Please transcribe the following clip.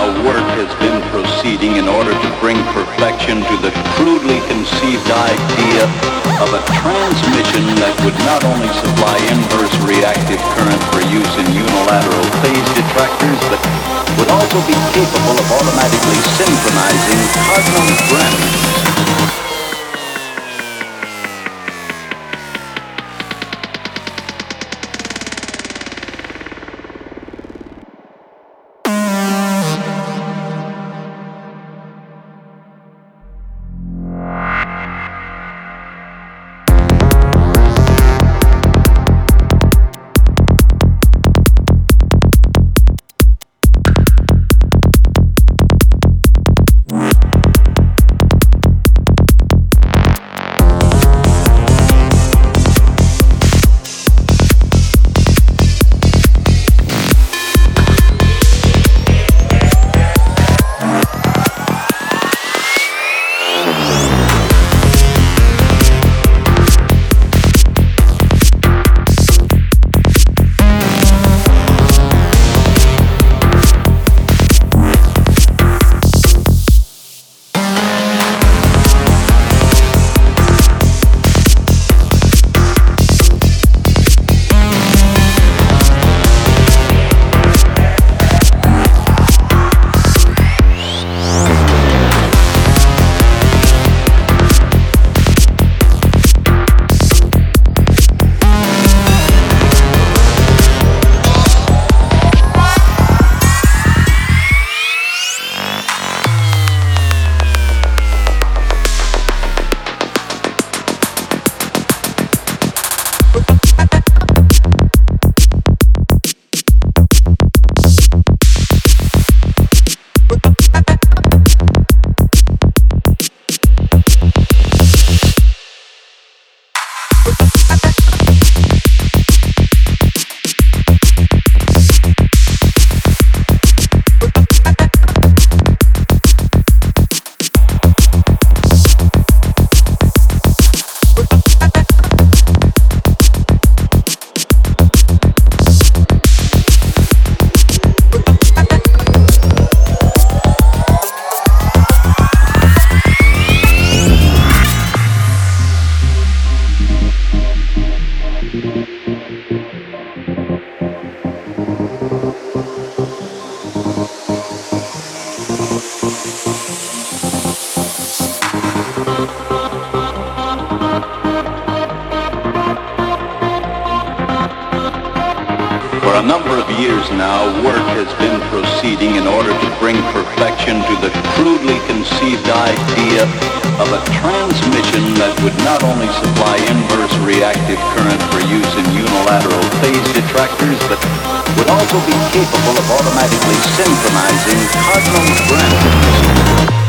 now, work has been proceeding in order to bring perfection to the crudely conceived idea of a transmission that would not only supply inverse reactive current for use in unilateral phase detractors, but would also be capable of automatically synchronizing cardinal parameters. For a number of years now, work has been proceeding in order to bring perfection to the crudely conceived idea of a transmission that would not only supply inverse reactive current for use in unilateral phase detractors, but would also be capable of automatically synchronizing cardinal parameters.